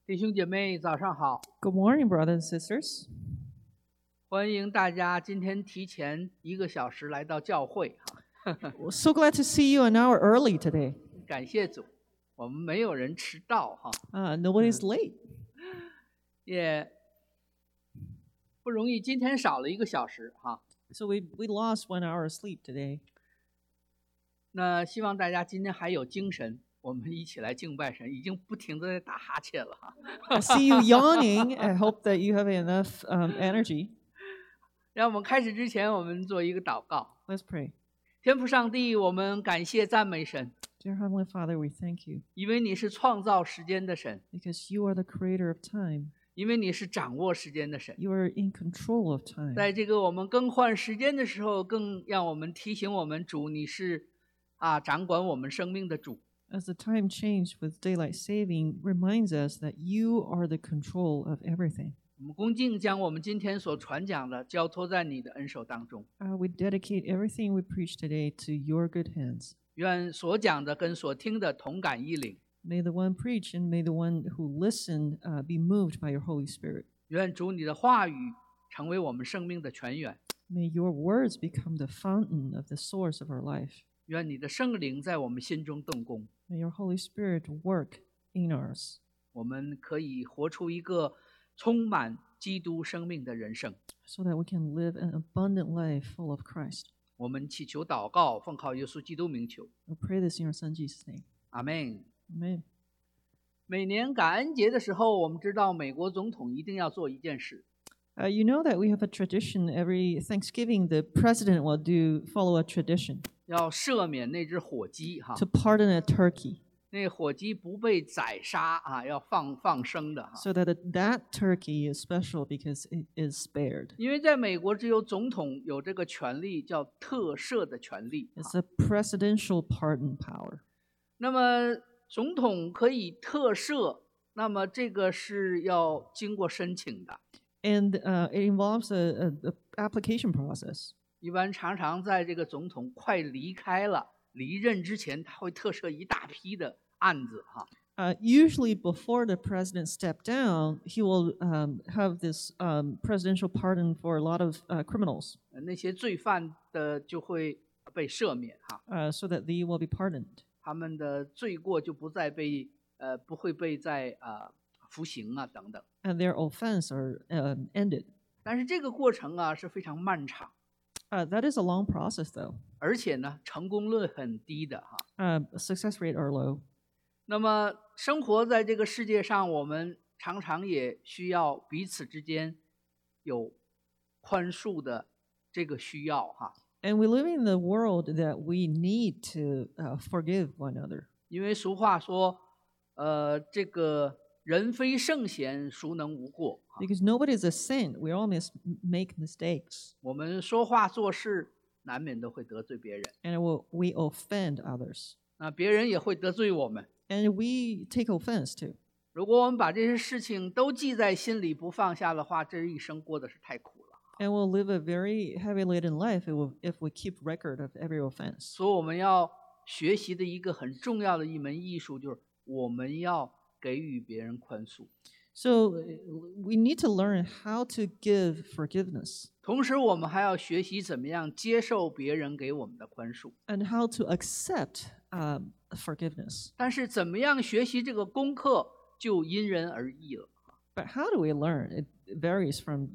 弟兄姐妹，早上好！ Good morning, brothers and sisters. 欢迎大家今天提前1个小时来到教会哈， We're so glad to see you an hour early today. 感谢主，我们没有人迟到哈， Nobody's late. 也不容易，今天少了1个小时哈。 So we lost 1 hour of sleep today. 那希望大家今天还有精神，我们一起来敬拜神，已经不停地在打哈欠了哈。 I see you yawning. I hope that you have enough energy. 让我们开始之前，我们做一个祷告。 Let's pray. 天父上帝，我们感谢赞美神， Dear Heavenly Father, we thank you 因为你是创造时间的神， because you are the creator of time. 因为你是掌握时间的神。 You are in control of time. 在这个我们更换时间的时候，更让我们提醒我们，主你是掌管我们生命的主。 As the time changed with daylight saving reminds us that you are the control of everything. 我们恭敬将我们今天所传讲的交托在你的恩手当中， We dedicate everything we preach today to your good hands. 愿所讲的跟所听的同感一领， May the one preach and may the one who listen be moved by your Holy Spirit. 愿主你的话语成为我们生命的泉源， May your words become the fountain of the source of our life. 愿你的圣灵在我们心中动工， May your Holy Spirit work in us 我们可以活出一个充满基督生命的人生。 so that we can live an abundant life full of Christ. 我们祈求祷告，奉靠耶稣基督名求， We pray this in your Son Jesus' name. 阿们。 Amen. 每年感恩节的时候，我们知道美国总统一定要做一件事， You know that we have a tradition every Thanksgiving. The president will follow a tradition 要赦免那只火鸡哈， to pardon a turkey 那火鸡不被宰杀要放生的哈。 so that that turkey is special because it is spared. 因为在美国只有总统有这个权利，叫特赦的权利。 It's a presidential pardon power. 那么总统可以特赦，那么这个是要经过申请的。 And it involves a application process. 一般常常在这个总统快离开了、离任之前，他会特赦一大批的案子哈。 Usually, before the president stepped down, he will have this presidential pardon for a lot of criminals 那些罪犯的就会被赦免哈， so that they will be pardoned. 他们的罪过就不会被再服刑等等。 And their offense are ended. 但是这个过程是非常漫长， That is a long process, though. 而且呢成功率很低的哈。 Success rate are low. 那么生活在这个世界上，我们常常也需要彼此之间有宽恕的这个需要哈。 And we live in the world that we need to forgive one another. 因为俗话说，这个人非圣贤，孰能无过？ Because nobody is a saint. We all make mistakes. 我们说话做事难免都会得罪别人， And we offend others. 那别人也会得罪我们。 And we take offense too. 如果我们把这些事情都记在心里不放下的话，这一生过的是太苦了。 And we'll live a very heavy-laden life if we keep record of every offense. 所以我们要学习的一个很重要的一门艺术，就是我们要给予别人宽恕。 So we need to learn how to give forgiveness 同时，我们还要学习怎么样接受别人给我们的宽恕。 and how to accept forgiveness. 但是，怎么样学习这个功课，就因人而异了。 But how do we learn? It varies from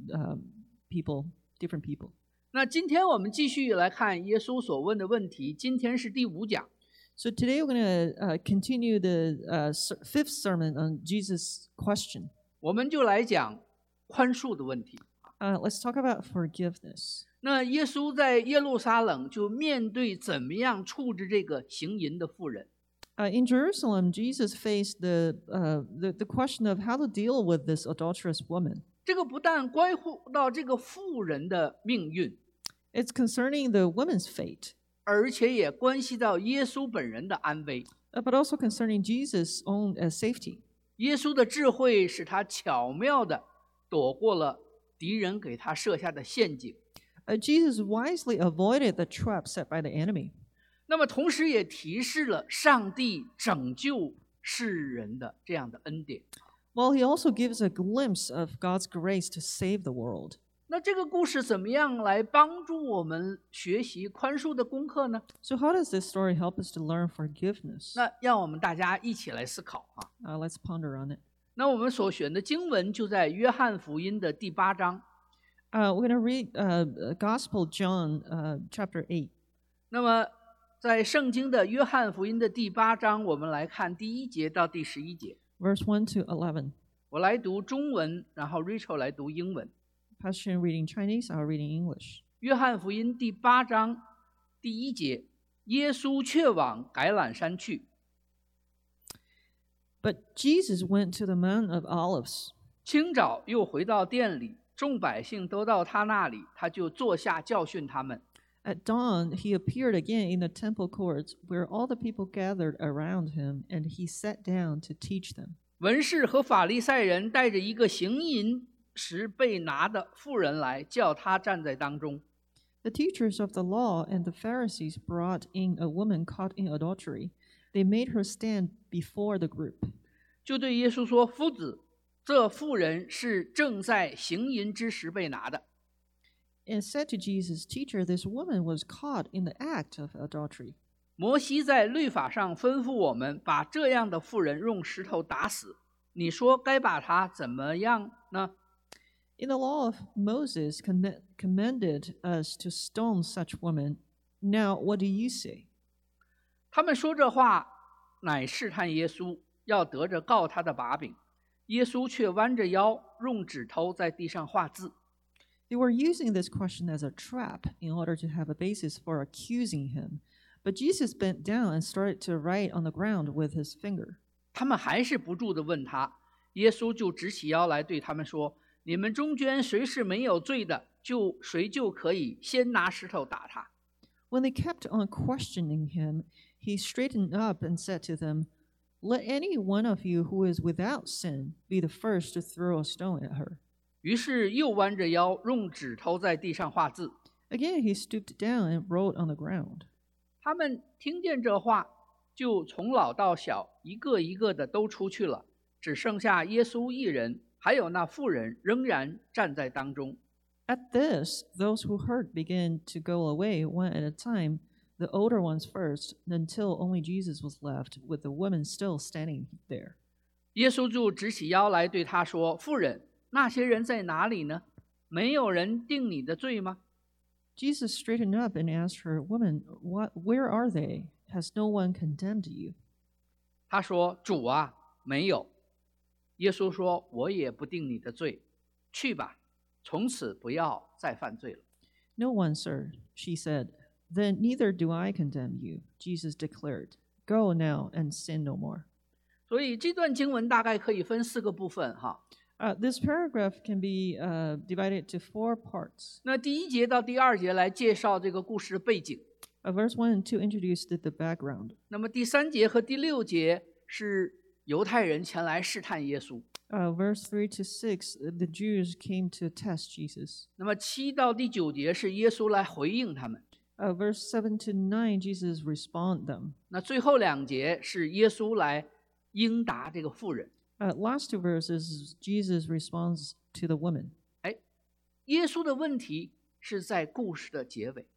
different people. 那今天我们继续来看耶稣所问的问题，今天是第5讲。 So today we're going to continue the fifth sermon on Jesus' question. 我们就来讲宽恕的问题。 Let's talk about forgiveness. 那耶稣在耶路撒冷就面对怎么样处置这个行淫的妇人。 In Jerusalem, Jesus faced the question of how to deal with this adulterous woman. 这个不但关乎到这个妇人的命运， It's concerning the woman's fate, 而且也关系到耶稣本人的安危。 but also concerning Jesus' own safety. 耶稣的智慧使他巧妙地躲过了敌人给他设下的陷阱。 Jesus wisely avoided the trap set by the enemy. 那么同时也提示了上帝拯救世人的这样的恩典。 Well, he also gives a glimpse of God's grace to save the world. 那这个故事怎么样来帮助我们学习宽恕的功课呢？ So, how does this story help us to learn forgiveness? 那让我们大家一起来思考啊。 Let's ponder on it. 那我们所选的经文就在约翰福音的第8章。 We're going to read Gospel John chapter 8. 那么在圣经的约翰福音的第8章，我们来看第1节到第11节。 Verse 1 to 11. 我来读中文，然后 Rachel 来读英文。 Pastor reading Chinese, I'll reading English. 约翰福音第8章第1节，耶稣却往橄榄山去。 But Jesus went to the Mount of Olives. 清早又回到店里，众百姓都到他那里，他就坐下教训他们。 At dawn, he appeared again in the temple courts, where all the people gathered around him, and he sat down to teach them. 文士和法利赛人带着一个行淫时被拿的妇人来，叫他站在当中。 The teachers of the law and the Pharisees brought in a woman caught in adultery. They made her stand before the group. 就对耶稣说：“夫子，这妇人是正在行淫之时被拿的。” And said to Jesus, Teacher, this woman was caught in the act of adultery. 摩西在律法上吩咐我们把这样的妇人用石头打死，你说该把她怎么样呢？ In the law of Moses commanded us to stone such women. Now, what do you say? 他们说这话，乃试探耶稣，要得着告他的把柄。耶稣却弯着腰，用指头在地上画字。 They were using this question as a trap in order to have a basis for accusing him. But Jesus bent down and started to write on the ground with his finger. 他们还是不住地问他，耶稣就直起腰来对他们说：“你们中间谁是没有罪的，谁就可以先拿石头打他。” When they kept on questioning him, he straightened up and said to them, Let any one of you who is without sin be the first to throw a stone at her. 于是又弯着腰，用指头在地上画字。 Again, he stooped down and wrote on the ground. 他们听见这话，就从老到小，一个一个的都出去了，只剩下耶稣一人，还有那妇人仍然站在当中。 At this, those who heard began to go away one at a time, the older ones first, until only Jesus was left, with the woman still standing there. 耶稣就直起腰来对他说：“妇人，那些人在哪里呢？没有人定你的罪吗？” Jesus straightened up and asked her, Woman, where are they? Has no one condemned you? 他说：“主啊，没有。”耶稣说：“我也不定你的罪，去吧，从此不要再犯罪了。” No one, sir, she said. Then neither do I condemn you, Jesus declared. Go now and sin no more. 所以这段经文大概可以分4个部分哈。 This paragraph can be divided to 4 parts. 那第1节到第2节来介绍这个故事的背景。 Verse 1 and 2 introduced the background. 那么第3节和第6节是犹太人前来试探耶稣。 Verse 3 to 6, the Jews came to test Jesus. 那么7到第9节是耶稣来回应他们。 Verse 7 to 9, Jesus respond them. 那最后2节是耶稣来应答这个妇人。 Last 2 verses, Jesus responds to the woman. 耶稣的问题是在故事的结尾。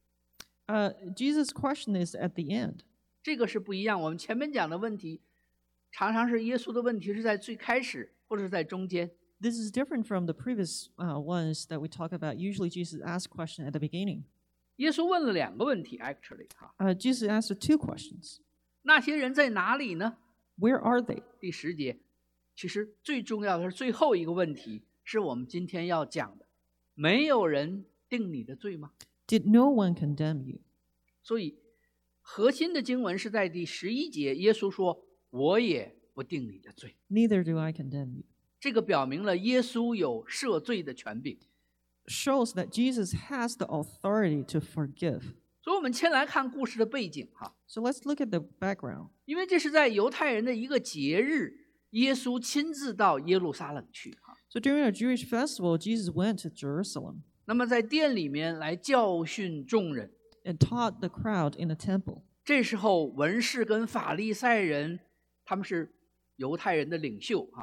Jesus' question is at the end. 这个是不一样。我们前面讲的问题，常常是耶稣的问题是在最开始或者是在中间。 This is different from the previous ones that we talk about. Usually Jesus asks question at the beginning. 耶稣问了2个问题 ，actually 哈。 Jesus asked 2 questions. 那些人在哪里呢？ Where are they? 第10节，其实最重要的是最后一个问题，是我们今天要讲的：没有人定你的罪吗？ Did no one condemn you? 所以核心的经文是在第11节，耶稣说：“我也不定你的罪。” Neither do I condemn you. 这个表明了耶稣有赦罪的权柄。 Shows that Jesus has the authority to forgive. 所以我们先来看故事的背景哈。 So let's look at the background. 因为这是在犹太人的一个节日，耶稣亲自到耶路撒冷去哈。 So during a Jewish festival, Jesus went to Jerusalem 那么在殿里面来教训众人。 and taught the crowd in the temple. 这时候文士跟法利赛人，他们是犹太人的领袖哈。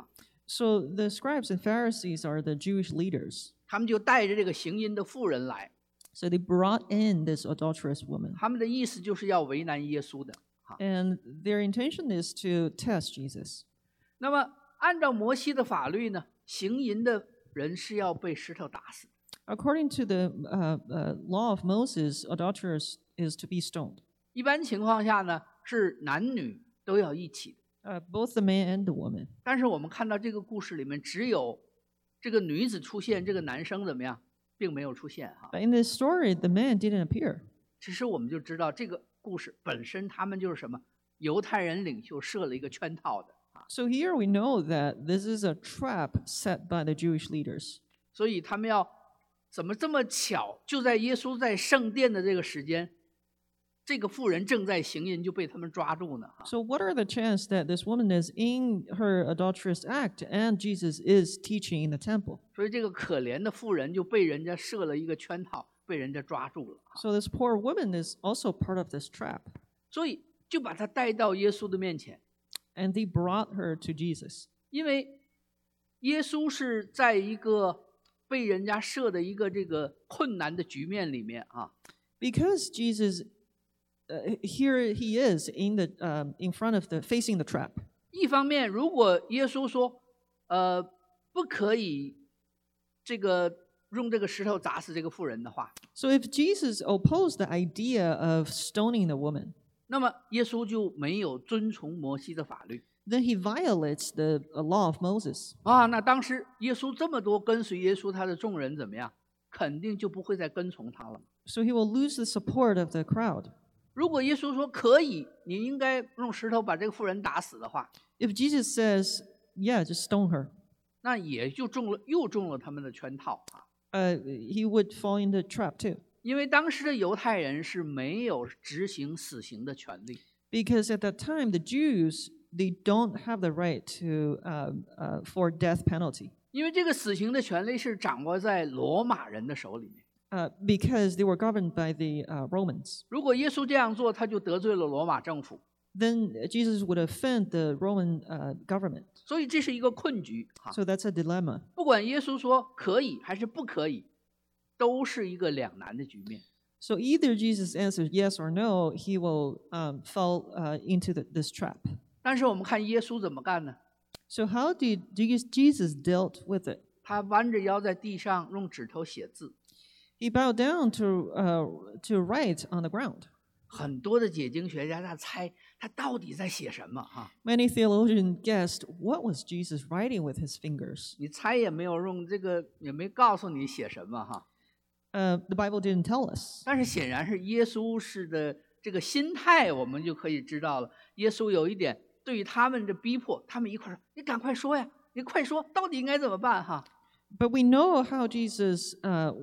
So the scribes and Pharisees are the Jewish leaders. 他们就带着这个行淫的妇人来， So they brought in this adulterous woman. 他们的意思就是要为难耶稣的。 And their intention is to test Jesus. 那么按照摩西的法律呢，行淫的人是要被石头打死。 According to the law of Moses, adulterers is to be stoned. 一般情况下呢，是男女都要一起的。 Both the man and the woman. 但是我们看到这个故事里面，只有这个女子出现，这个男生怎么样，并没有出现哈。 But in this story, the man didn't appear. 其实我们就知道这个故事本身，他们就是什么？犹太人领袖设了一个圈套的。 So here we know that this is a trap set by the Jewish leaders. 所以他们要怎么这么巧，就在耶稣在圣殿的这个时间，这个妇人正在行淫，就被他们抓住呢？ So what are the chances that this woman is in her adulterous act and Jesus is teaching in the temple? 所以这个可怜的妇人就被人家设了一个圈套，被人家抓住了。 So this poor woman is also part of this trap. 所以就把她带到耶稣的面前， And they brought her to Jesus. 因为耶稣是在一个被人家设的一个这个困难的局面里面啊。 Because Jesus, here he is in front of facing the trap. 一方面，如果耶稣说，不可以这个用这个石头砸死这个妇人的话， So if Jesus opposed the idea of stoning the woman, 那么耶稣就没有遵从摩西的法律 then he violates the law of Moses. 啊。那当时耶稣这么多跟随耶稣他的众人怎么样？肯定就不会再跟从他了。 So he will lose the support of the crowd. 如果耶稣说可以，你应该用石头把这个妇人打死的话， If Jesus says, yeah, just stone her, 那也就又中了他们的圈套啊。 he would fall in the trap too. 因为当时的犹太人是没有执行死刑的权利， Because at that time, the Jews, they don't have the right to for death penalty. 因为这个死刑的权利是掌握在罗马人的手里面。 Because they were governed by the Romans. 如果耶稣这样做，他就得罪了罗马政府， Then Jesus would offend the Roman government. 所以这是一个困局哈。 So that's a dilemma. 不管耶稣说可以还是不可以，都是一个两难的局面。 So either Jesus answers yes or no, he will fall into this trap. 但是我们看耶稣怎么干呢？ So how did Jesus dealt with it? 他弯着腰在地上用指头写字。 He bowed down to write on the ground. 很多的解经学家在猜他到底在写什么哈。 Many theologians guessed what was Jesus writing with his fingers. 你猜也没有用这个，也没告诉你写什么哈。 The Bible didn't tell us. 但是显然是耶稣式的这个心态，我们就可以知道了。耶稣有一点对于他们的逼迫，他们一块说：“你赶快说呀，你快说，到底应该怎么办？”哈。 But we know how Jesus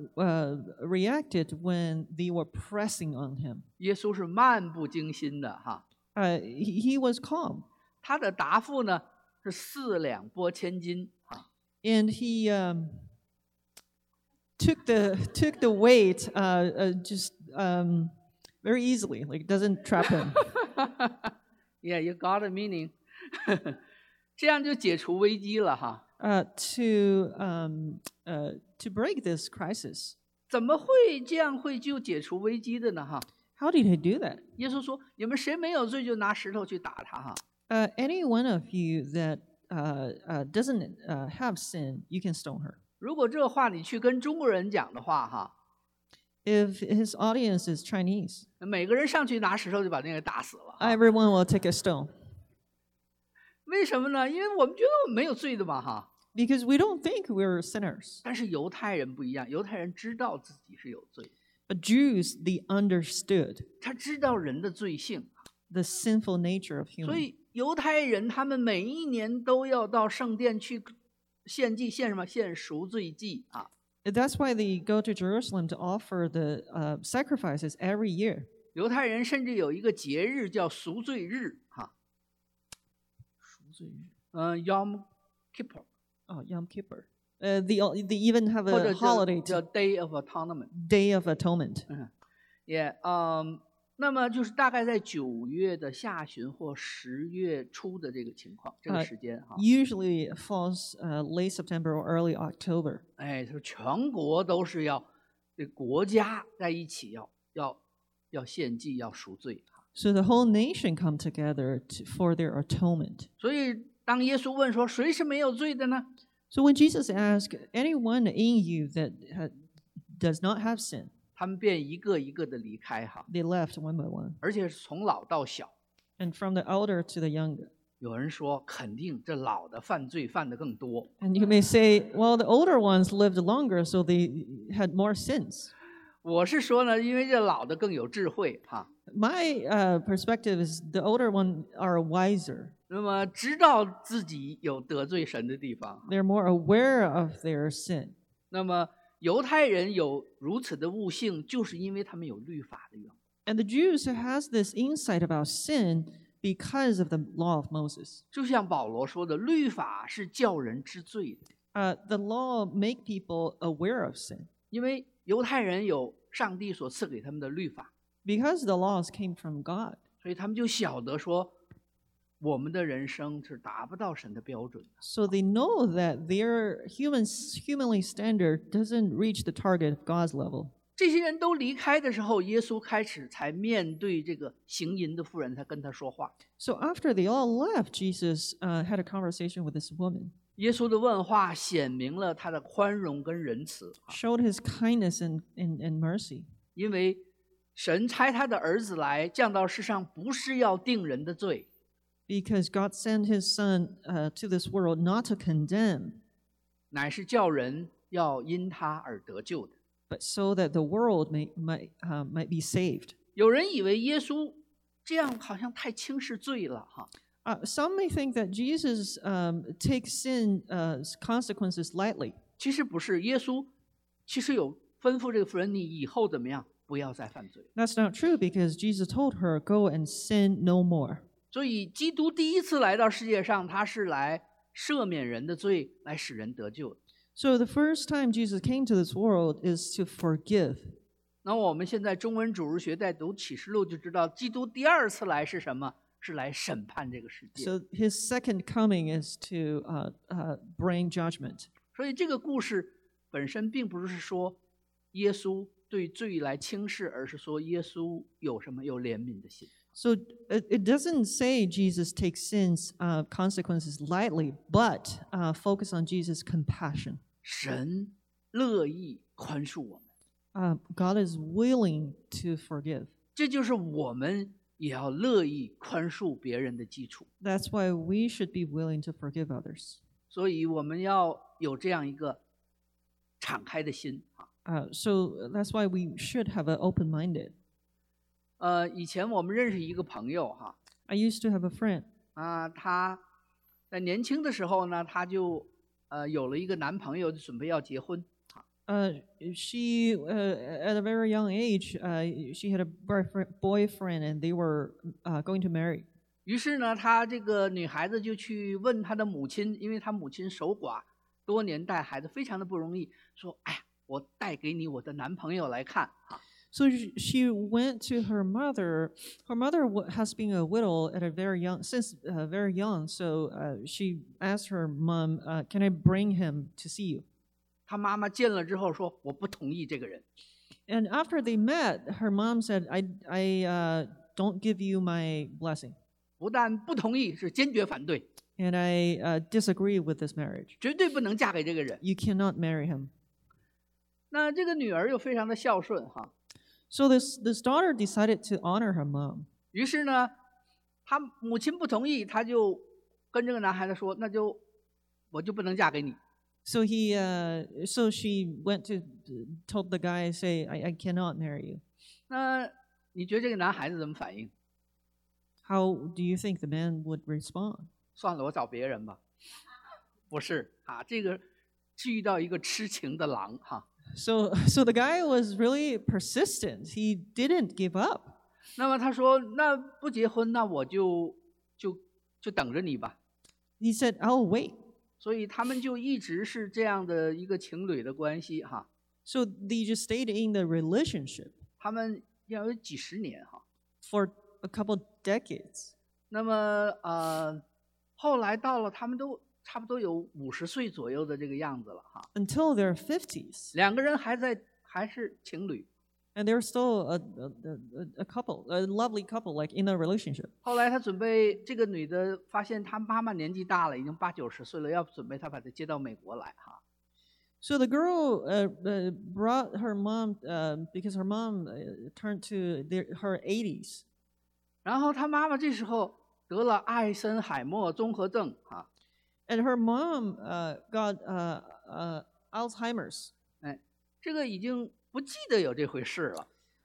reacted when they were pressing on him. 耶稣是漫不经心的哈。 He was calm. 他的答复呢是4两拨千斤啊。 And he took the weight just very easily, like it doesn't trap him. Yeah, you got a meaning 。这样就解除危机了哈。 To break this crisis. 怎么会这样会就解除危机的呢？哈， How did he do that? 耶稣说：“你们谁没有罪，就拿石头去打他。”哈， Any one of you that doesn't have sin, you can stone her. 如果这话你去跟中国人讲的话，哈， If his audience is Chinese, 每个人上去拿石头就把那个打死了。 everyone will take a stone. 为什么呢？因为我们觉得我们没有罪的嘛，哈。 Because we don't think we're sinners. 但是犹太人不一样，犹太人知道自己是有罪， But Jews, they understood 他知道人的罪性， the sinful nature of 所 human. 以犹太人他们每一年都要到圣殿去献祭，献什么？献赎罪祭啊。 That's why they go to Jerusalem to offer the sacrifices every year. 犹太人甚至有一个节日叫赎罪日，哈。Yom Kippur， Oh, Yom Kippur. They even have 或者 a holiday 叫 to Day of Atonement。 Day of Atonement. 也那么就是大概在9月的下旬或10月初的这个情况，这个时间哈。 Usually it falls late September or early October. 哎，他说全国都是要这国家在一起要献祭要赎罪哈。 So the whole nation come together for their atonement. 所以当耶稣问说谁是没有罪的呢？ So when Jesus asked, anyone in you that does not have sin, 他们便一个一个的离开哈， they left one by one. 而且是从老到小。 And from the elder to the younger. 有人说肯定这老的犯罪犯得更多， And you may say, well, the older ones lived longer, so they had more sins. 我是说呢，因为这老的更有智慧哈， My perspective is the older one are wiser. 那么知道自己有得罪神的地方。 They're more aware of their sin. 那么犹太人有如此的悟性，就是因为他们有律法的缘故。 And the Jews has this insight about sin because of the law of Moses. 就像保罗说的，律法是叫人知罪的， The law make people aware of sin 因为犹太人有上帝所赐给他们的律法， because the laws came from God. 所以他们就晓得说，我们的人生是达不到神的标准的。 So they know that their humanly standard doesn't reach the target of God's level. 这些人都离开的时候，耶稣开始才面对这个行淫的妇人，他跟他说话。 So after they all left, Jesus had a conversation with this woman, 耶稣的问话显明了他的宽容跟仁慈， showed his kindness and mercy. 因为神差他的儿子来降到世上，不是要定人的罪， Because God sent his son to this world not to condemn, 乃是叫人要因他而得救的。 but so that the world might be saved. 有人以为耶稣这样好像太轻视罪了哈， Some may think that Jesus takes sin consequences lightly. 其实不是，耶稣其实有吩咐这个妇人，你以后怎么样，不要再犯罪。 That's not true because Jesus told her, "Go and sin no more." 所以基督第一次来到世界上，他是来赦免人的罪，来使人得救的。 So the first time Jesus came to this world is to forgive. 那我们现在中文主日学在读启示录就知道，基督第二次来是什么？是来审判这个世界。 So his second coming is to bring judgment. 所以这个故事本身并不是说耶稣对罪来轻视，而是说耶稣有什么有怜悯的心。 So it doesn't say Jesus takes sin's consequences lightly, but focus on Jesus' compassion. 神乐意宽恕我们， God is willing to forgive. 这就是我们也要乐意宽恕别人的基础。 That's why we should be willing to forgive others. 所以我们要有这样一个敞开的心啊。 So that's why we should have an open-minded. 以前我们认识一个朋友哈， I used to have a friend. 她在年轻的时候呢，她就有了一个男朋友，就准备要结婚。 She at a very young age, she had a boyfriend, and they were going to marry. 于是呢，她这个女孩子就去问她的母亲，因为她母亲守寡，多年带孩子，非常的不容易，说：“哎呀，我带给你我的男朋友来看啊。” So she went to her mother. Her mother has been a widow at a very young, since very young. So she asked her mom, "Can I bring him to see you?" 她妈妈见了之后说：“我不同意这个人。” And after they met, her mom said, "I don't give you my blessing, 不但不同意，是坚决反对， and I disagree with this marriage. 绝对不能嫁给这个人。 You cannot marry him." 那这个女儿又非常的孝顺哈， So this daughter decided to honor her mom. 于是呢，她母亲不同意，她就跟这个男孩子说：“那就我就不能嫁给你。” So so she went to told the guy, say, I cannot marry you. 那你觉得这个男孩子怎么反应？ How do you think the man would respond? 算了，我找别人吧。不是啊，这个是遇到一个痴情的狼哈。 So the guy was really persistent. He didn't give up. 那么他说：“那不结婚，那我就等着你吧。” He said, "I'll wait." 所以他们就一直是这样的一个情侣的关系哈。 So they just stayed in the relationship. 他们要有几十年哈。 for a couple decades. 那么后来到了他们都差不多有50岁左右的这个样子了哈， Until their 50s. 两个人还是情侣。 And they're still a couple, a lovely couple, like in a relationship. 后来他准备，这个女的发现她妈妈年纪大了，已经80、90岁了，要准备她把她接到美国来哈。 So the girl brought her mom because her mom turned to her 80s. 然后她妈妈这时候得了艾森海默综合症哈， And her mom got Alzheimer's. 哎，这个已经不记得有这回事了，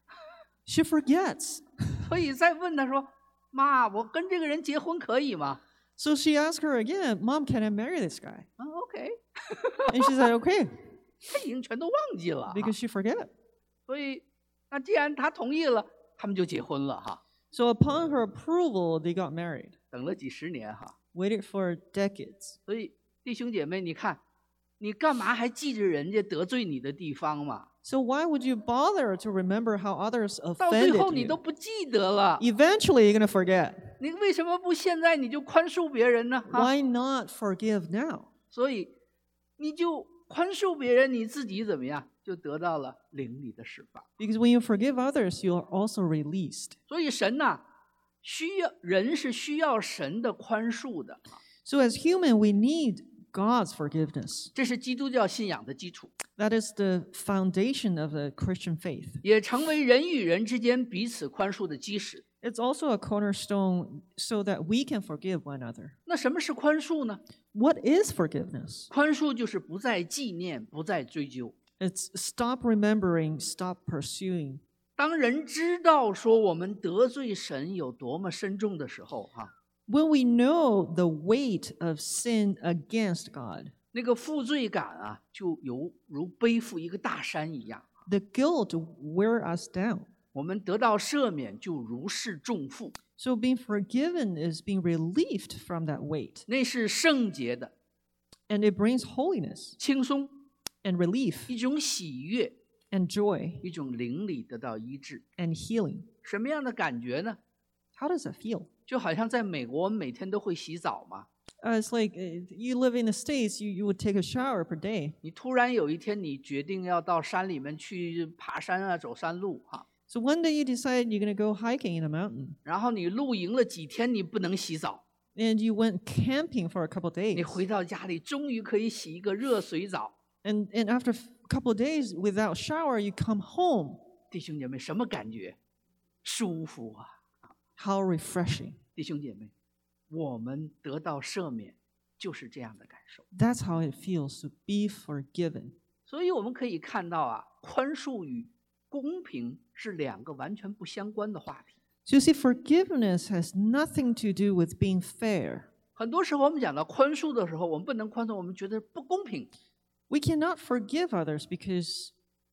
She forgets. 所以再问她说：“妈，我跟这个人结婚可以吗 So she asked her again, Mom, can I marry this guy? ？”OK， And she said, okay, 她已经全都忘记了哈， because she forget. 所以那既然她同意了，他们就结婚了哈。 So upon her approval, they got married. 等了几十年哈， Waited for decades. 所以弟兄姐妹，你看，你干嘛还记着人家得罪你的地方嘛？ So why would you bother to remember how others 到最 offended 后你都 you? 不记得了， Eventually, you're going to forget. 你为什么不现在你就宽恕别人呢？哈， Why not forgive now? 所以你就宽恕别人，你自己怎么样，就得到了灵里的释放。 Because when you forgive others, you are also released. 所以神呐，人是需要神的宽恕的， So as human, we need God's forgiveness. 这是基督教信仰的基础， That is the foundation of the Christian faith. 也成为人与人之间彼此宽恕的基石。 It's also a cornerstone so that we can forgive one another. 那什么是宽恕呢？ What is forgiveness? 宽恕就是不再纪念，不再追究。 It's stop remembering, stop pursuing. 当人知道说我们得罪神有多么深重的时候，哈， When we know the weight of sin against God, 那个负罪感啊，就如背负一个大山一样。 the guilt wear us down. 我们得到赦免，就如释重负， So being forgiven is being relieved from that weight. 那是圣洁的、 And it brings holiness 轻松， and relief 一种喜悦， and joy 一种灵里得到医治。 and healing. 什么样的感觉呢？ How does that feel? 就好像在美国，我们每天都会洗澡嘛。 It's like you live in the States, you would take a shower per day. 你突然有一天，你决定要到山里面去爬山啊，走山路哈， So one day you decide you're going to go hiking in a mountain. 然后你露营了几天，你不能洗澡， And you went camping for a couple 你 days. 回到家里，终于可以洗一个热水澡。 And after a couple of days without shower, you come home. 弟兄姐妹，什么感觉？舒服啊！ How refreshing. 弟兄姐妹，我们得到赦免就是这样的感受。 That's how it feels to be forgiven. 所以我们可以看到啊，宽恕与公平是两个完全不相关的话题。 So you see, forgiveness has nothing to do with being fair. 很多时候我们讲到宽恕的时候，我们不能宽恕，我们觉得不公平。 We cannot forgive others because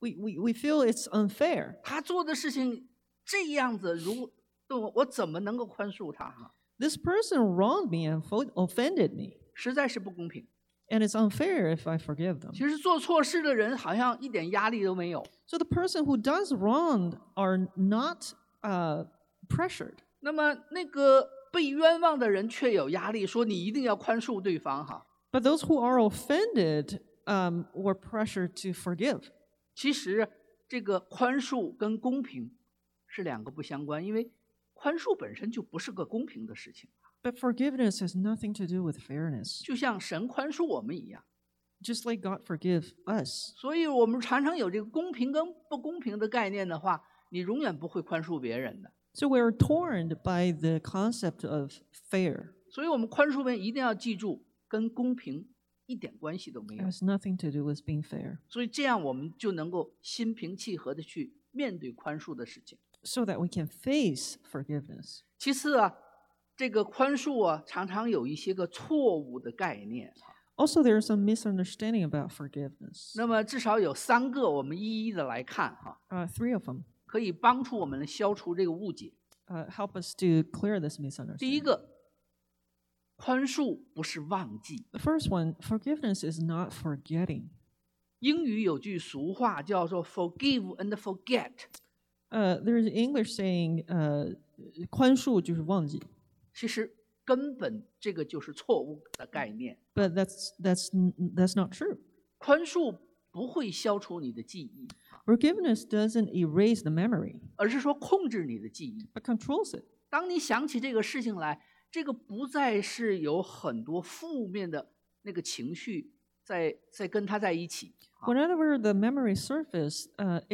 we feel it's unfair. 他做的事情这样子，我怎么能够宽恕他哈？ This person wronged me and offended me. 实在是不公平。 And it's unfair if I forgive them. 其实做错事的人好像一点压力都没有。 So the person who does wrong are not pressured. 那么那个被冤枉的人却有压力，说你一定要宽恕对方哈。 But those who are offended were pressured to forgive. 其实这个宽恕跟公平是两个不相关，因为宽恕本身就不是个公平的事情， But forgiveness has nothing to do with fairness, 就像神宽恕我们一样。 just like God forgive us. 所以我们常常有这个公平跟不公平的概念的话，你永远不会宽恕别人的。 So we're torn by the concept of fair. 所以我们宽恕别人一定要记住，跟公平一点关系都没 It 有。 has nothing to do with being fair. 所以这样我们就能够心平气和的去面对宽恕的事情。 So that we can face forgiveness. 其次啊，这个宽恕啊，常常有一些个错误的概念。 Also, there's some misunderstanding about forgiveness. 那么至少有3个，我们一一的来看哈， Three of them 可以帮助我们消除这个误解。 help us to clear this 第一 misunderstanding. 个，宽恕不是忘记。 The first one, forgiveness is not forgetting. 英语有句俗话叫做 "forgive and forget"， There's an English saying, 宽恕就是忘记。 其实根本这个就是错误的概念。 But that's not true. 宽恕不会消除你的记忆， Forgiveness doesn't erase the memory, 而是说控制你的记忆。 but controls it. 当你想起这个事情来，这个不再是有很多负面的那个情绪在跟它在一起。 Whenever the memory surfaces,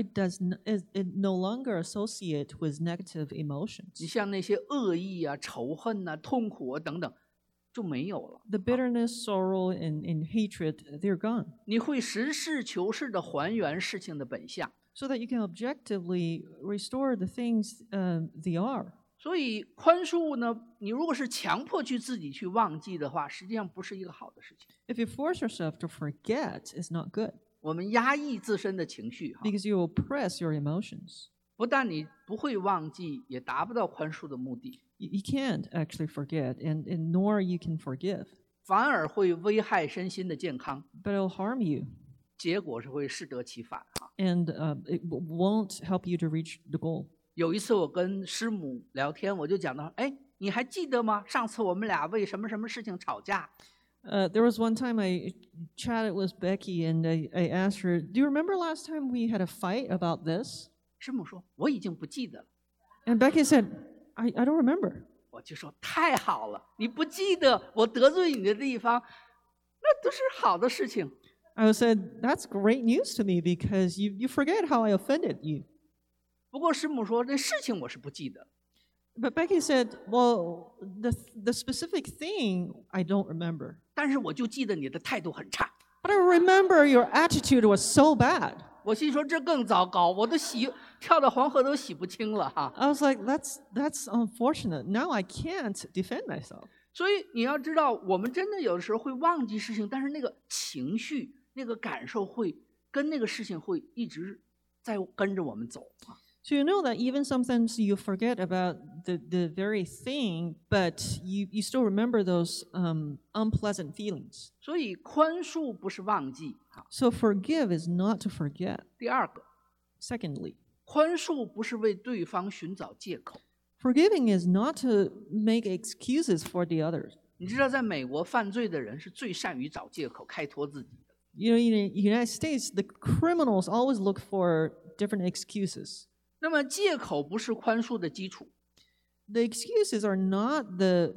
it no longer associate with negative 你 emotions. 像那些恶意啊、仇恨啊、痛苦啊等等，就没有了。 The bitterness, sorrow, and hatred, they're gone. 你会实事求是的还原事情的本相。 So that you can objectively restore the things they are. 所以宽恕呢，你如果是强迫自己去忘记的话，实际上不是一个好的事情。 If you force yourself to forget, it's not good 我们压抑自身的情绪， because you oppress your emotions. 不但你不会忘记，也达不到宽恕的目的， You can't actually forget, and nor you can forgive, 反而会危害身心的健康， but it'll harm you, 结果是会适得其反。 and it won't help you to reach the goal. 有一次我跟师母聊天，我就讲到，哎，你还记得吗？上次我们俩为什么什么事情吵架？ There was one time I chatted with Becky, and I asked her, "Do you remember last time we had a fight about this?" 师母说我已经不记得了。 And Becky said, I don't remember. 我就说太好了，你不记得我得罪你的地方，那都是好的事情。 I said, "That's great news to me because you forget how I offended you." 不过师母说这事情我是不记得。 But Becky said, "Well, the specific thing I don't remember, 但是我就记得你的态度很差。 but I remember your attitude was so bad." 我心说这更糟糕，我都跳到黄河都洗不清了哈。 I was like, "That's unfortunate. Now I can't defend myself." 所以你要知道，我们真的有的时候会忘记事情，但是那个情绪、那个感受会跟那个事情会一直在跟着我们走。 So you know that even sometimes you forget about the very thing, but you still remember those unpleasant feelings. 所以宽恕不是忘记。 So forgive is not to forget. 第二个， Secondly, 宽恕不是为对方寻找借口。 forgiving is not to make excuses for the others. 你知道，在美国犯罪的人是最善于找借口开脱自己的。 You know, in the United States, the criminals always look for different excuses. 那么借口不是宽恕的基础。 The excuses are not the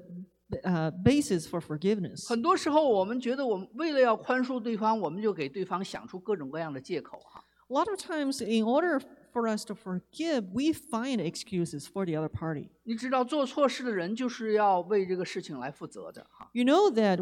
basis for forgiveness. 很多时候，我们觉得我们为了要宽恕对方，我们就给对方想出各种各样的借口哈。 A lot of times, in order for us to forgive, we find excuses for the other party. 你知道，做错事的人就是要为这个事情来负责的哈。 You know that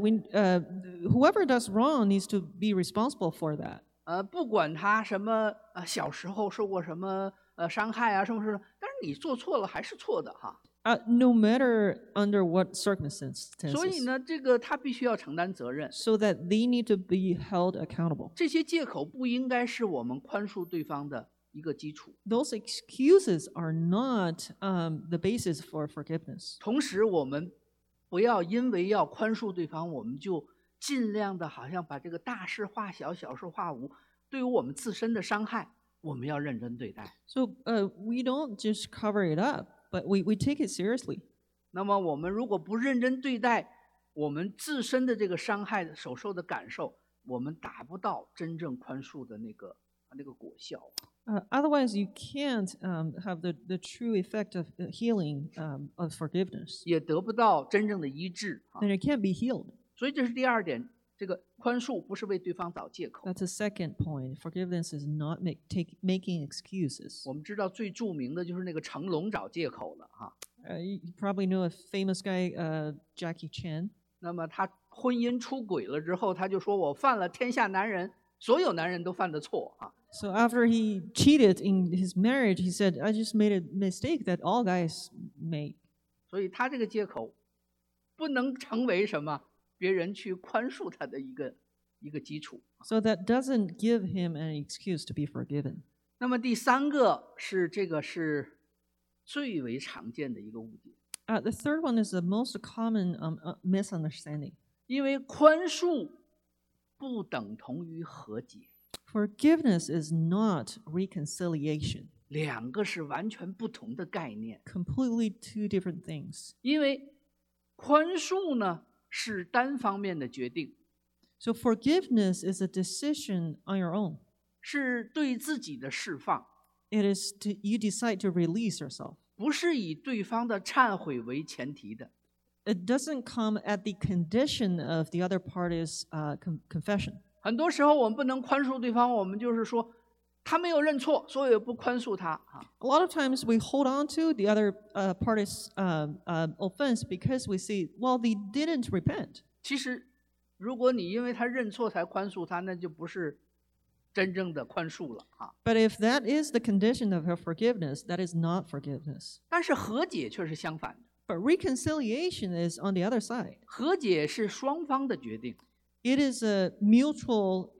whoever does wrong needs to be responsible for that. 不管他什么小时候受过什么伤害啊，什么什么，但是你做错了还是错的哈。 No matter under what circumstances. 所以呢，这个他必须要承担责任。 So that they need to be held accountable. 这些借口不应该是我们宽恕对方的一个基础。 Those excuses are not the basis for forgiveness. 同时，我们不要因为要宽恕对方，我们就尽量的好像把这个大事化小，小事化无。对于我们自身的伤害，我们要认真对待。 So we don't just cover it up, but we take it seriously. 那么，我们如果不认真对待我们自身的这个伤害所受的感受，我们达不到真正宽恕的那个果效。 Otherwise, you can't have the true effect of healing of forgiveness. 也得不到真正的医治啊。 Then it can't be healed. 所以这是第二点，这个宽恕不是为对方找借口。 That's the second point. Forgiveness is not making excuses. 我们知道最著名的就是那个成龙找借口了哈。 You probably know a famous guy, Jackie Chan. 那么他婚姻出轨了之后，他就说我犯了天下所有男人都犯的错啊。 So after he cheated in his marriage, he said, "I just made a mistake that all guys make." 所以他这个借口不能成为什么别人去宽恕他的一个基础。 So that doesn't give him an excuse to be forgiven. 那么第三个是最为常见的一个误解， The third one is the most common misunderstanding. 因为宽恕不等同于和解。 Forgiveness is not reconciliation. 两个是完全不同的概念。 completely two different things. 因为宽恕呢是单方面的决定， So forgiveness is a decision on your own. 是对自己的释放， It is you decide to release yourself. 不是以对方的忏悔为前提的。 It doesn't come at the condition of the other party's confession. 很多时候我们不能宽恕对方，我们就是说他没有认错，所以不宽恕他啊。 A lot of times we hold on to the other party's offense because we see, well, they didn't repent. 其实，如果你因为他认错才宽恕他，那就不是真正的宽恕了啊。 But if that is the condition of your forgiveness, that is not forgiveness. 但是和解却是相反的， But reconciliation is on the other side. 和解是双方的决定， It is a mutual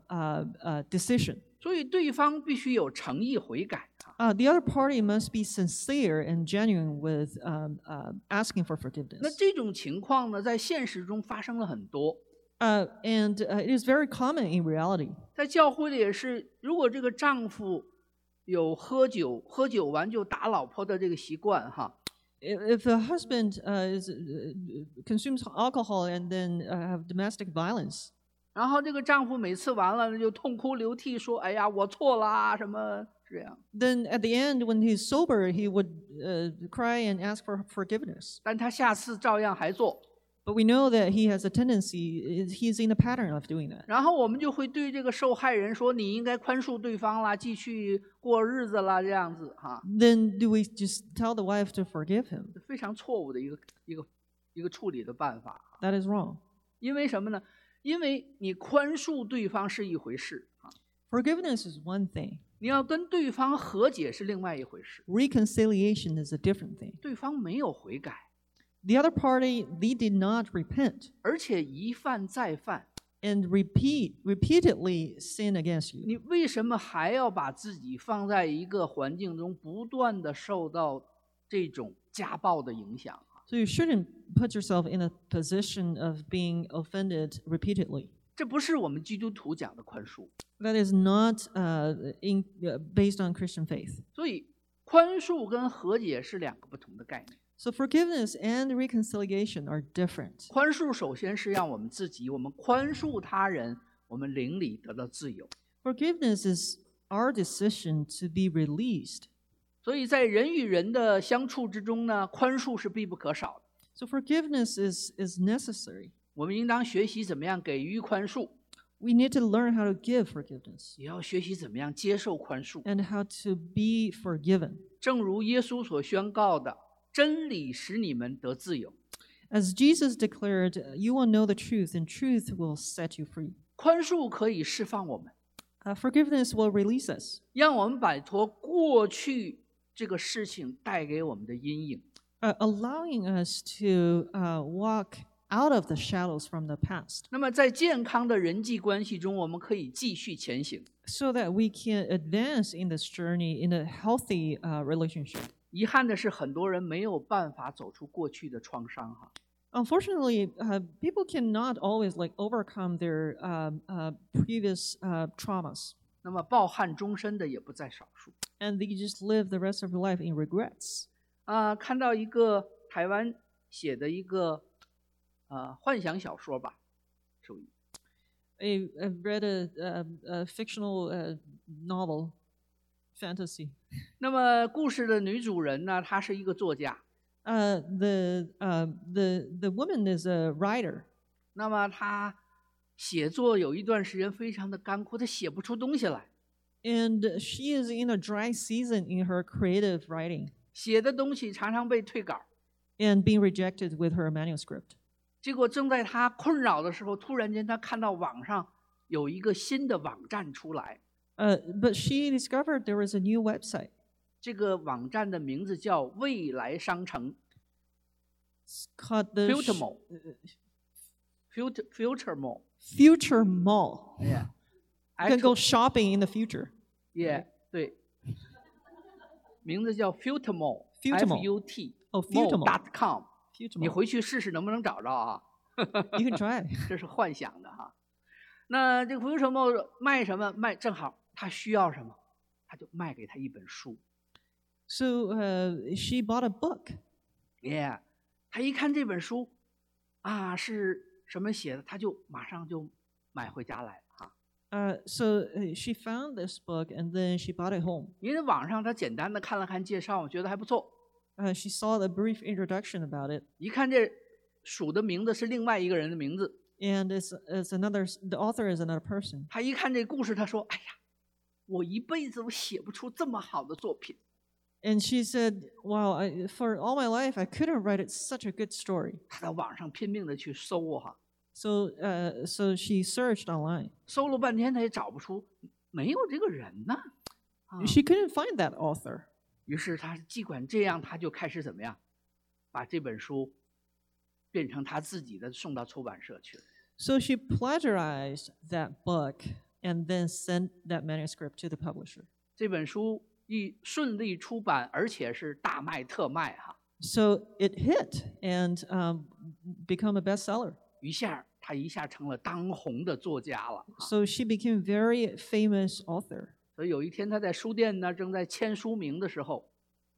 decision. 所以对方必须有诚意悔改啊。 The other party must be sincere and genuine with asking for 那 forgiveness. 这种情况呢，在现实中发生了很多， And it is very common in reality. 在教会里也是，如果这个丈夫有喝酒，喝酒完就打老婆的这个习惯哈， If the husband consumes alcohol and then have domestic violence, 然后这个丈夫每次完了就痛哭流涕说：“哎呀，我错了啊，什么这样。 then at the end, when he's sober, he would cry and ask for forgiveness. ” 但他下次照样还做， But we know that he has a tendency, he's in the pattern of doing that. 然后我们就会对这个受害人说：“你应该宽恕对方啦，继续过日子啦，这样子哈。 Then do we just tell the wife to forgive him? 非常错误的一个处理的办法。 That is wrong. 因为什么呢？因为你宽恕对方是一回事啊， Forgiveness is one thing. 你要跟对方和解是另外一回事。 Reconciliation is a different thing. 对方没有悔改， The other party, they did not repent 而且一犯再犯， and repeatedly sin against you. 你为什么还要把自己放在一个环境中，不断的受到这种家暴的影响？ So you shouldn't put yourself in a position of being offended repeatedly. 这不是我们基督徒讲的宽恕。 That is not based on Christian faith. 所以，宽恕跟和解是两个不同的概念。 So forgiveness and reconciliation are different. 宽恕首先是让我们自己，我们宽恕他人，我们灵里得到自由。 Forgiveness is our decision to be released. 所以在人与人的相处之中呢，宽恕是必不可少的。 So forgiveness is necessary. 我们应当学习怎么样给予宽恕， We need to learn how to give forgiveness 也要学习怎么样接受宽恕。 and how to be forgiven. 正如耶稣所宣告的：“真理使你们得自由。 As Jesus declared, you will know the truth, and truth will set you free. ” 宽恕可以释放我们， Forgiveness will release us, 让我们摆脱过去这个事情带给我们的阴影。 allowing us to walk out of the shadows from the past 那么，在健康的人际关系中，我们可以继续前行。 so that we can advance in this journey in a healthy relationship. 遗憾的是，很多人没有办法走出过去的创伤哈。 Unfortunately, people cannot always overcome their previous traumas, 那么，抱憾终身的也不在少数。 and they just live the rest of their life in regrets. 看到一个台湾写的一个幻想小说吧，属于 I've read a fictional novel, fantasy. 那么故事的女主人呢，她是一个作家。 The woman is a writer, 那么她写作有一段时间非常的干枯，她写不出东西来， and she is in a dry season in her creative writing 写的东西常常被退稿。 and being rejected with her manuscript. 结果正在她困扰的时候，突然间她看到网上有一个新的网站出来， But she discovered there was a new website 这个网站的名字叫未来商城 called the Future Mall Future Mall Future Mall. Yeah You can go shopping in the future. Yeah 对，名字叫 Future Mall Future Mall FUT Oh, Future Mall. .com， Future 你 Mall. 回去试试能不能找着啊？ You can try. 这是幻想的哈。那这个 Future Mall 卖什么？卖正好他需要什么？ 他就卖给他一本书。 So she bought a book. Yeah， 他一看这本书，啊是什么写的，他就马上就买回家来啊。 So she found this book and then she bought it home. 因为网上他简单的看了看介绍，我觉得还不错。 She saw the brief introduction about it, 一看这鼠的名字是另外一个人的名字， and it's another. The author is another person. 他一看这故事，他说：“哎呀，我一辈子我写不出这么好的作品。” And she said, "Wow, for all my life, I couldn't write it such a good story." 他在网上拼命的去搜哈， So she searched online. 搜了半天他也找不出，没有这个人呢。 She couldn't find that author. 于是他尽管这样，他就开始怎么样，把这本书变成他自己的，送到出版社去了。 So she plagiarized that book and then sent that manuscript to the publisher. 这本书一顺利出版，而且是大卖特卖哈。 So it hit and become a bestseller. 他一下成了当红的作家了。 So she became very famous author. 所以有一天他在书店呢，正在签书名的时候，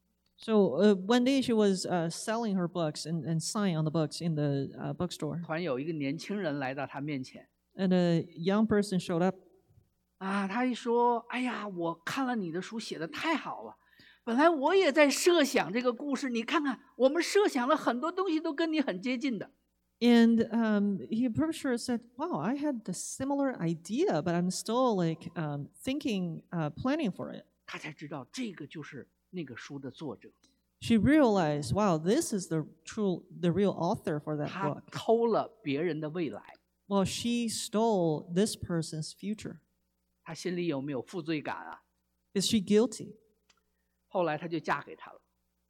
So one day she was selling her books and signing on the books in the bookstore. 突然有一个年轻人来到他面前， And a young person showed up. 他一说：“哎呀，我看了你的书，写的太好了。本来我也在设想这个故事，你看看，我们设想了很多东西都跟你很接近的。” And he approached her and said, "Wow, I had the similar idea, but I'm still like thinking, planning for it." 他才知道这个就是那个书的作者， She realized, "Wow, this is the real author for that 他 book." 偷了别人的未来， Well, she stole this person's future. 他心里有没有负罪感啊？ Is she guilty? 后来他就嫁给他了。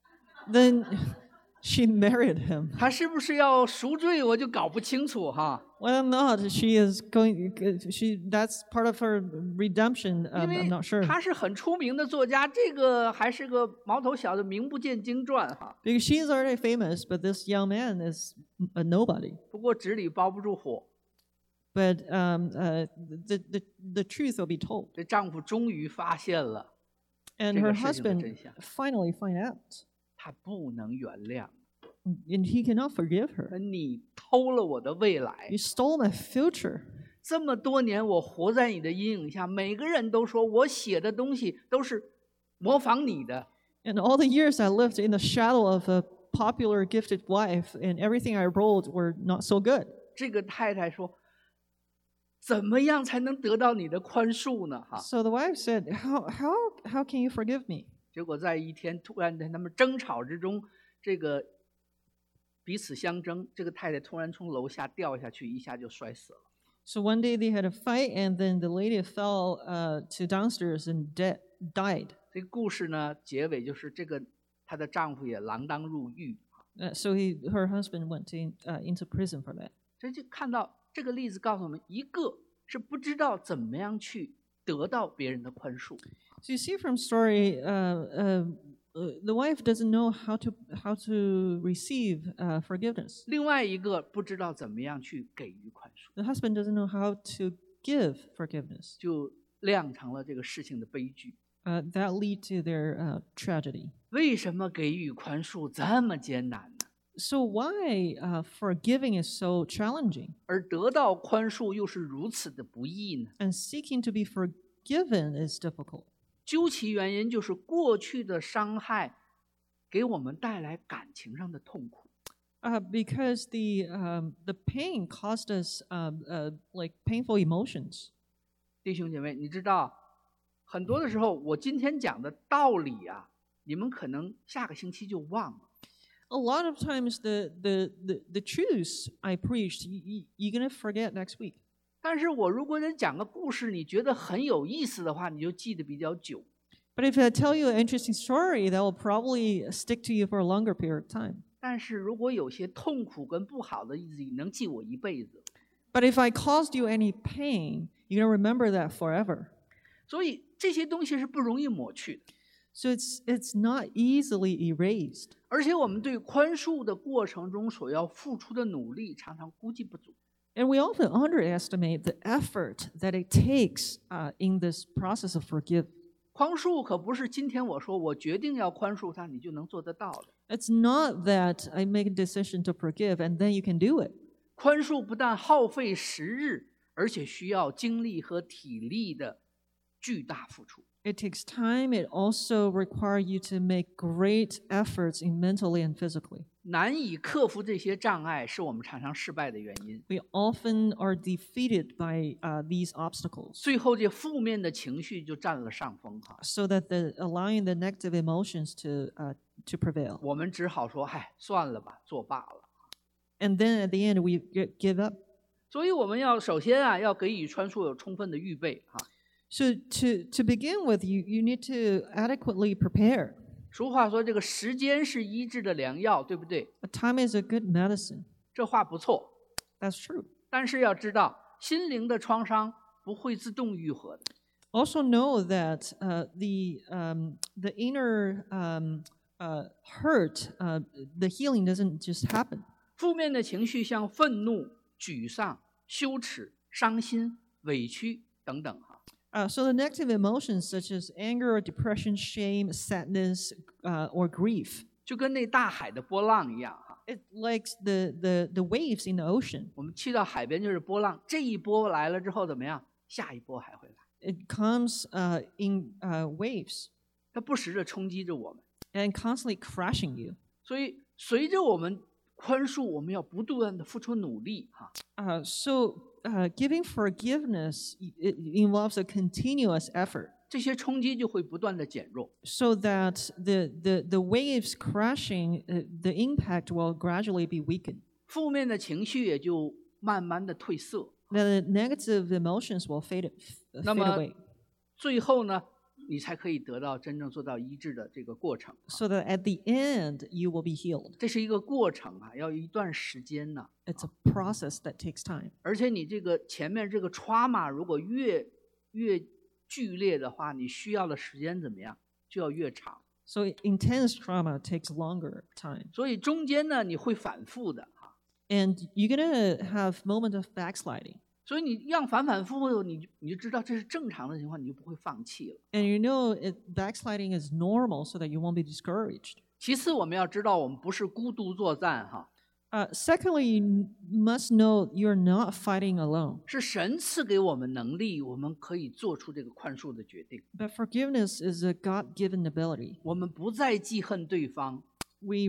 Then she married him. 他是不是要赎罪，我就搞不清楚哈。 Whether or not she is going, that's part of her redemption. 因为 I'm not sure. 他是很出名的作家，这个还是个毛头小子，名不见经传哈。 Because she's already famous, but this young man is a nobody. 不过纸里包不住火， But the truth will be told. 这丈夫终于发现了， And 这 her 个事情的 husband 真相， finally find out. 他不能原谅。 And he cannot forgive her. 你偷了我的未来， You stole my future. 这么多年我活在你的阴影下，每个人都说我写的东西都是模仿你的。 And all the years I lived in the shadow of a popular gifted wife, and everything I wrote were not so good. 这个太太说：“怎么样才能得到你的宽恕呢？”哈， So the wife said, how can you forgive me? 结果在一天突然在他们争吵之中，这个彼此相争，这个太太突然从楼下掉下去，一下就摔死了。 So one day they had a fight, and then the lady fell to downstairs and died. 这个故事呢，结尾就是这个她的丈夫也锒铛入狱。 So her husband went into prison for that. 所以就看到这个例子告诉我们，一个是不知道怎么样去得到别人的宽恕， So you see from story, the wife doesn't know how to receive forgiveness. 另外一个不知道怎么样去给予宽恕， The husband doesn't know how to give forgiveness. 就酿成了这个事情的悲剧。 That lead to their tragedy. 为什么给予宽恕这么艰难呢？ So why forgiving is so challenging, 而得到宽恕又是如此的不易呢？ and seeking to be forgiven is difficult? 究其原因，就是过去的伤害给我们带来感情上的痛苦。 Because the pain caused us like painful emotions. 弟兄姐妹，你知道，很多的时候，我今天讲的道理啊，你们可能下个星期就忘了。 A lot of times the truths I preached, you're gonna forget next week. 但是我如果能讲个故事，你觉得很有意思的话，你就记得比较久。 But if I tell you an interesting story, that will probably stick to you for a longer period of time. 但是如果有些痛苦跟不好的日子，你能记我一辈子。 But if I caused you any pain, you're gonna remember that forever. 所以这些东西是不容易抹去的。 So it's not easily erased. 而且我们对宽恕的过程中所要付出的努力，常常估计不足。 And we often underestimate the effort that it takes in this process of forgive. 宽恕可不是今天我说我决定要宽恕他，你就能做得到的。 It's not that I make a decision to forgive and then you can do it. 宽恕不但耗费时日，而且需要精力和体力的巨大付出。 It takes time. It also requires you to make great efforts in mentally and physically. 难以克服这些障碍，是我们常常失败的原因。 We often are defeated by these obstacles, 最后，这负面的情绪就占了上风哈。 so that allowing the negative emotions to prevail. 我们只好说，嗨，算了吧，作罢了。 And then at the end, we give up. 所以我们要首先啊，要给予宽恕有充分的预备哈。 So to begin with, you need to adequately prepare. 俗话说，这个时间是医治的良药，对不对？ Time is a good medicine. 这话不错。 That's true. 但是要知道，心灵的创伤不会自动愈合的。 Also know that the inner hurt, the healing doesn't just happen. 负面的情绪像愤怒、沮丧、羞耻、伤心、委屈等等哈。 So the negative emotions such as anger, depression, shame, sadness, or grief, 就跟那大海的波浪一样哈。 it likes the waves in the ocean. 我们去到海边就是波浪，这一波来了之后怎么样？下一波还会来， It comes in waves 它不时地冲击着我们。 and constantly crashing you. 所以随着我们宽恕，我们要不断地付出努力哈。 Giving forgiveness it involves a continuous effort, 这些冲击就会不断地减弱。 so that the waves crashing, the impact will gradually be weakened. 负面的情绪也就慢慢地褪色。 The negative emotions will fade 那么 away, 最后呢，你才可以得到真正做到医治的这个过程。 so that at the end you will be healed. 这是一个过程啊，要一段时间呢。 It's a process that takes time. 而且你这个前面这个 trauma 如果越剧烈的话，你需要的时间怎么样？就要越长。 So intense trauma takes longer time. 所以中间呢，你会反复的哈。 And you're going to have moments of backsliding. 所以你让反反复复，你就知道这是正常的情况，你就不会放弃了。 And you know backsliding is normal, so that you won't be discouraged. 其次，我们要知道我们不是孤独作战哈， Secondly, you must know you're not fighting alone. 是神赐给我们能力，我们可以做出这个宽恕的决定。 But forgiveness is a God-given ability. 我们不再记恨对方， We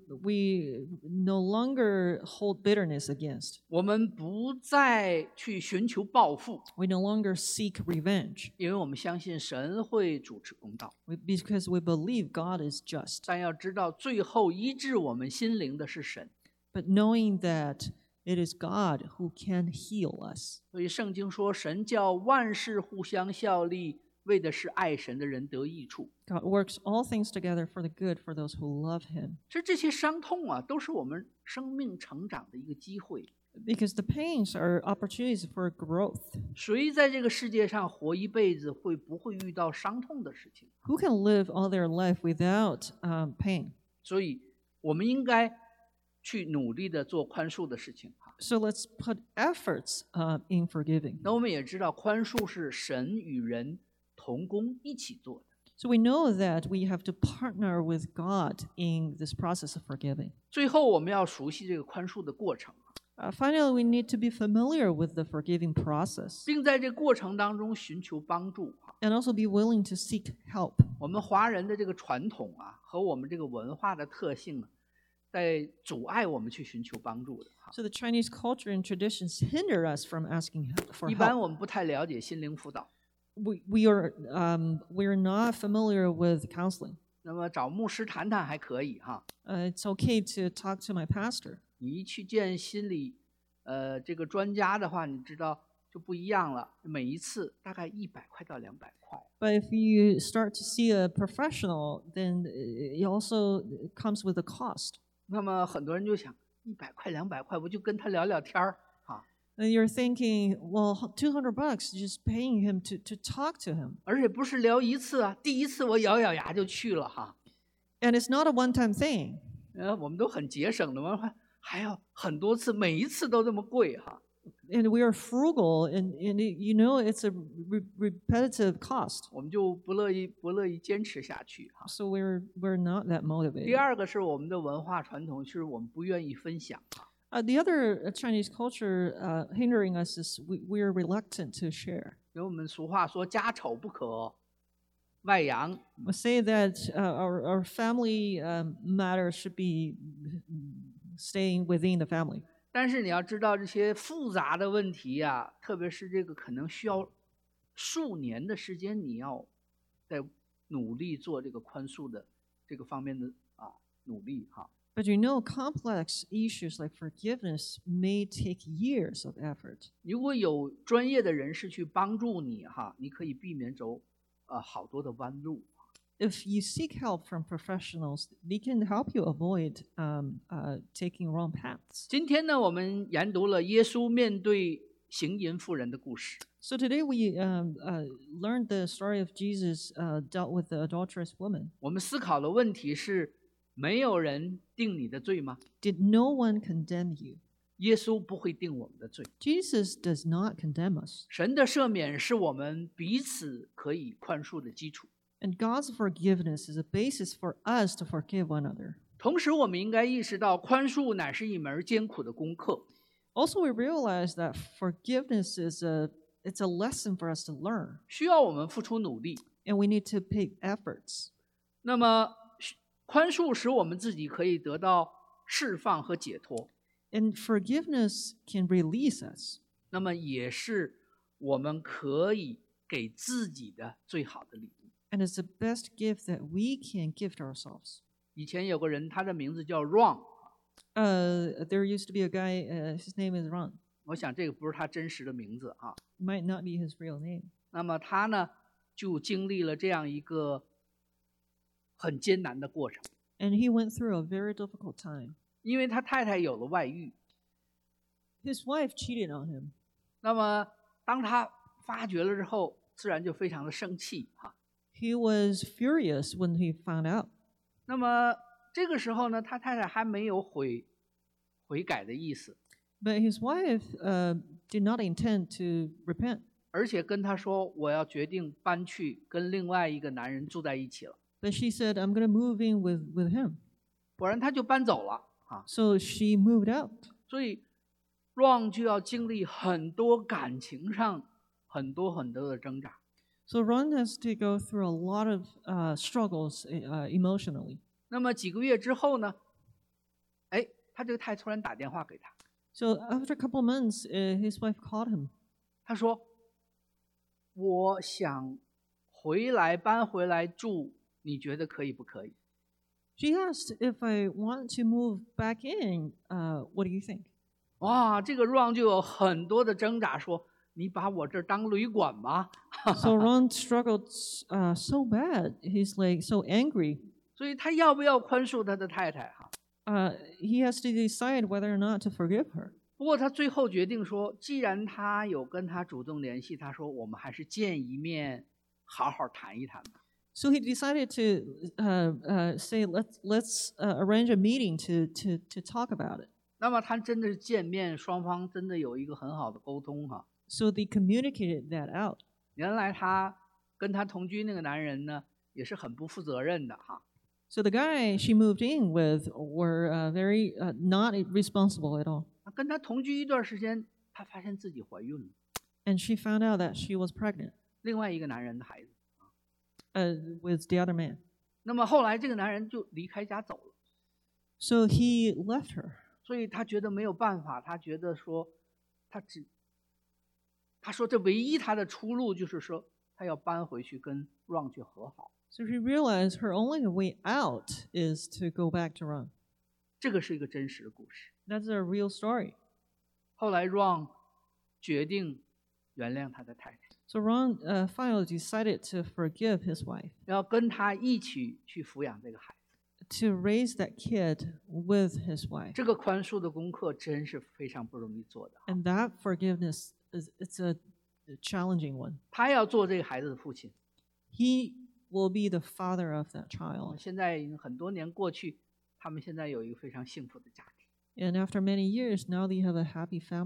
no longer hold bitterness against. 我们不再去寻求报复， We no longer seek revenge, 因为我们相信神会主持公道。 because we believe God is just. 但要知道，最后医治我们心灵的是神。 But knowing that it is God who can heal us. 所以圣经说，神叫万事互相效力，为的是爱神的人得益处。 God works all things together for the good for those who love him. 其实这些伤痛啊，都是我们生命成长的一个机会。 Because the pains are opportunities for growth. 谁在这个世界上活一辈子，会不会遇到伤痛的事情？ Who can live all their life without pain? 所以我们应该去努力的做宽恕的事情哈。 So let's put efforts in forgiving. 那我们也知道，宽恕是神与人同工一起做的。 So we know that we have to partner with God in this process of forgiving. 最后，我们要熟悉这个宽恕的过程， Finally, we need to be familiar with the forgiving process 并在这过程当中寻求帮助哈。 and also be willing to seek help. 我们华人的这个传统啊，和我们这个文化的特性啊，在阻碍我们去寻求帮助的哈。 So the Chinese culture and traditions hinder us from asking for 一般 help. 我们不太了解心灵辅导， We're not familiar with counseling. 那么找牧师谈谈还可以哈。 It's okay to talk to my pastor. 你一去见心理这个专家的话，你知道就不一样了。每一次大概100块到200块。 But if you start to see a professional, then it also comes with a cost. 那么很多人就想，100块200块，不就跟他聊聊天儿啊？ And you're thinking, well, $200 just paying him to talk to him. 而且不是聊一次啊，第一次我咬咬牙就去了哈。 And it's not a one-time thing. 我们都很节省的，我们还要很多次，每一次都这么贵哈。 and we are frugal, and you know it's a repetitive cost. 我们就不乐意坚持下去哈。 So we're not that 第 motivated. 二个是我们的文化传统，是我们不愿意分享。 The other Chinese culture hindering us is we're reluctant to share. 因为我们俗话说家丑不可外扬， We say that our family matters should be staying within the family. 但是你要知道这些复杂的问题呀、特别是这个可能需要数年的时间，你要在努力做这个宽恕的这个方面的努力哈。 But you know, complex issues like forgiveness may take years of effort. 如果有专业的人士去帮助你哈，你可以避免走好多的弯路。 If you seek help from professionals, they can help you avoid taking wrong paths. 今天呢，我们研读了耶稣面对行淫妇人的故事。 So today we learned the story of Jesus dealt with the adulterous woman. 我们思考的问题是：没有人定你的罪吗？ Did no one condemn you? 耶稣不会定我们的罪。 Jesus does not condemn us. 神的赦免是我们彼此可以宽恕的基础。 And God's forgiveness is a basis for us to forgive one another. 同时，我们应该意识到，宽恕乃是一门艰苦的功课。 Also, we realize that forgiveness it's a lesson for us to learn, 需要我们付出努力。 and we need to take efforts. 那么，宽恕使我们自己可以得到释放和解脱， And forgiveness can release us. 那么也是我们可以给自己的最好的礼物。 And it's the best gift that we can give to ourselves. 以前有个人，他的名字叫 Ron， There used to be a guy, his name is Ron. 我想这个不是他真实的名字啊。 Might not be his real name. 那么他呢，就经历了这样一个很艰难的过程， And he went through a very difficult time. 因为他太太有了外遇。 His wife cheated on him. 那么当他发觉了之后，自然就非常的生气哈。 He was furious when he found out. 那么这个时候呢，他太太还没有悔改的意思， But his wife did not intend to repent. 而且跟他说：“我要决定搬去跟另外一个男人住在一起了。 But she said, I'm going to move in with him. ” 果然他就搬走了啊。 So she moved out. 所以 Ron 就要经历很多感情上很多的挣扎。 So Ron has to go through a lot of struggles emotionally. 那么几个月之后呢，哎，他这个太太突然打电话给他， So after a couple of months, his wife called him. 他说：“我想搬回来住，你觉得可以不可以？” She asked if I want to move back in. What do you think? 哇，这个 Ron 就有很多的挣扎，说：“你把我这儿当旅馆吗？” So Ron struggled so bad. He's like so angry. 所以他要不要宽恕他的太太？哈， He has to decide whether or not to forgive her. 不过他最后决定说，既然他有跟他主动联系，他说我们还是见一面，好好谈一谈吧。 So he decided to say, let's arrange a meeting to talk about it. 那么他真的是见面，双方真的有一个很好的沟通哈。 So they communicated that out. 原来他跟他同居那个男人呢，也是很不负责任的哈。 So the guy she moved in with were very not responsible at all. 跟他同居一段时间，他发现自己怀孕了， And she found out that she was pregnant 另外一个男人的孩子。 with the other man. 那么后来这个男人就离开家走了， So he left her. 所以他觉得没有办法，他觉得说，他说这唯一他的出路就是说，他要搬回去跟 Ron 去和好。 So she realized her only way out is to go back to Ron. 这个是一个真实的故事。 That's a real story. 后来 Ron 决定原谅他的太太， So Ron finally decided to forgive his wife, 要跟他一起去抚养这个孩子。 to raise that kid with his wife. 这个宽恕的功课真是非常不容易做的。 And that forgiveness it's a challenging one. 他要做这个孩子的父亲。 He will be the father of that child. 现在已经很多年过去，他们现在有一个非常幸福的家庭。 And after many years, now they have a happy family.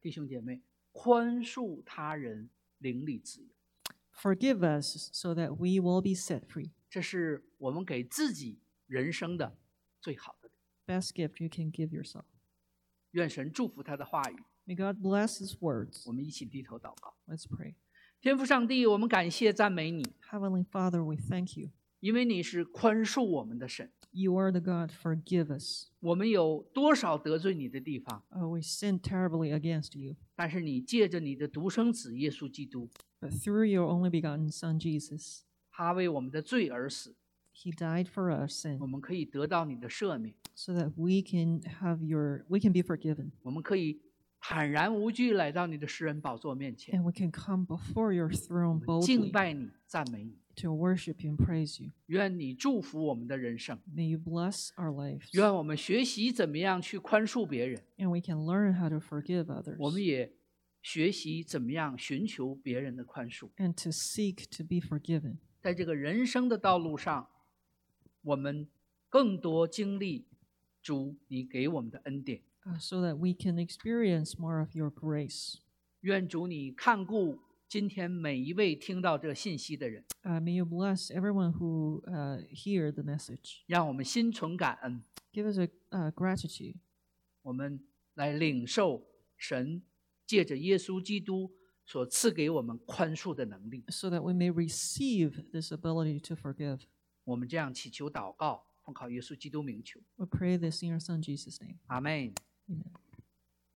弟兄姐妹，宽恕他人，灵里自由， Forgive us so that we will be set free. 这是我们给自己人生的最好的礼。 Best gift you can give yourself. 愿神祝福他的话语。 May God bless His words. 我们一起低头祷告。 Let's pray. 天父上帝，我们感谢赞美你， Heavenly Father, we thank you. 因为你是宽恕我们的神。 You are the God, forgive us. 我们有多少得罪你的地方， We sin terribly against you. 但是你借着你的独生子耶稣基督， But through your only begotten Son, Jesus, 他为我们的罪而死， He died for our 我 sin 们可以得到你的赦免， so that we can be forgiven. 我们可以坦然无惧来到你的施恩宝座面前， And we can come before your throne 敬 boldly 拜你，赞美你。 to worship you and praise you. 愿你祝福我们的人生， May you bless our lives. 愿我们学习怎么样去宽恕别人， And we can learn how to forgive 我们 others 也学习怎么样寻求别人的宽恕。 and to seek to be forgiven. 在这个人生的道路上，我们更多经历主你给我们的恩典。 So that we can experience more of your grace. 愿主你看顾今天每一位听到这个信息的人， May you bless everyone who hear the message. 让我们心存感恩， Give us gratitude 我们来领受神借着耶稣基督所赐给我们宽恕的能力。 so that we may receive this ability to forgive. 我们这样祈求祷告，奉靠耶稣基督名求， We pray this in your Son Jesus' name. 阿门。 Amen.